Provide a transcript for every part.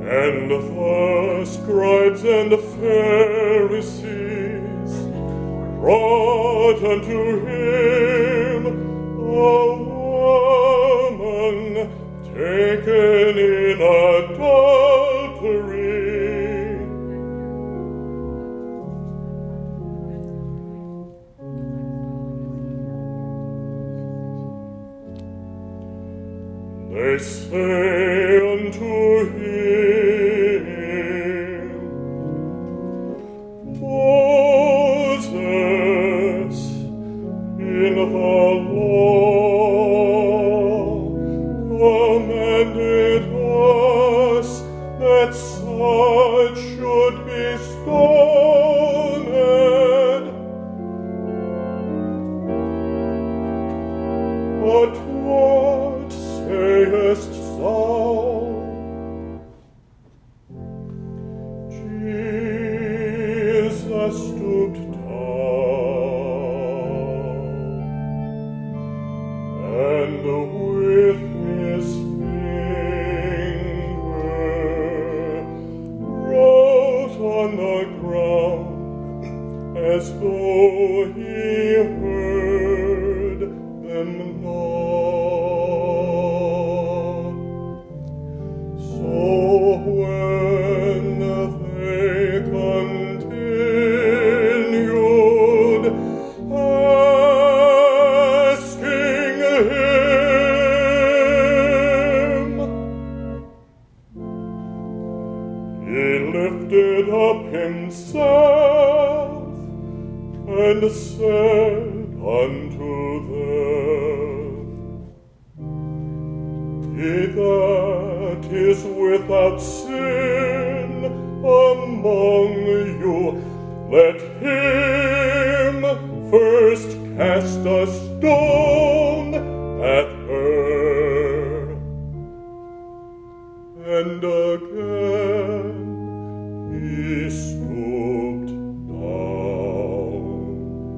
And the scribes and the Pharisees brought unto him a woman taken in adultery. They say unto him, Moses in the law commanded us that such should be stoned. But what sayest thou? Jesus stooped down, and with his finger wrote on the ground, as though he heard them not. So when they continued asking him, he lifted up himself and said unto them, He that is without sin among you, let him first cast a stone at her. And again he stooped down,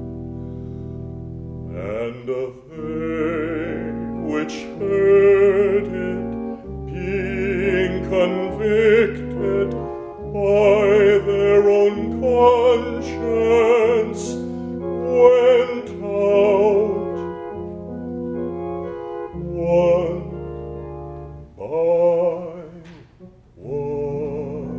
and they which heard it, being convicted by their own conscience, went out one by one.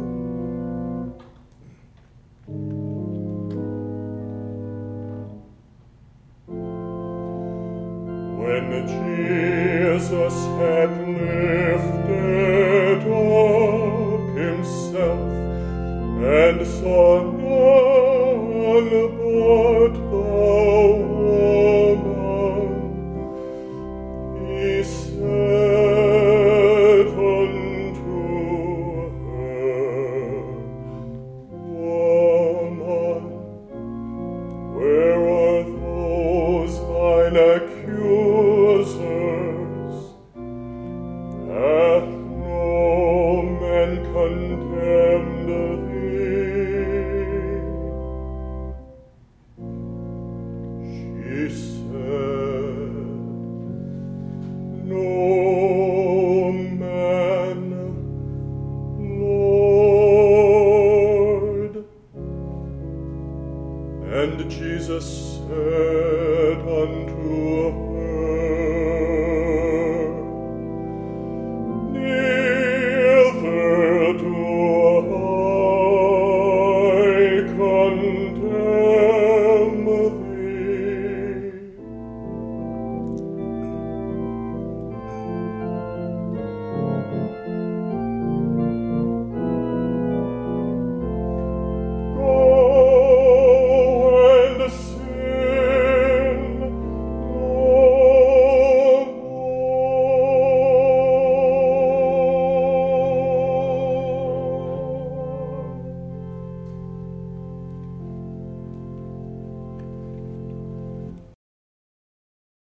When Jesus had lifted up himself and saw none but the woman, he said,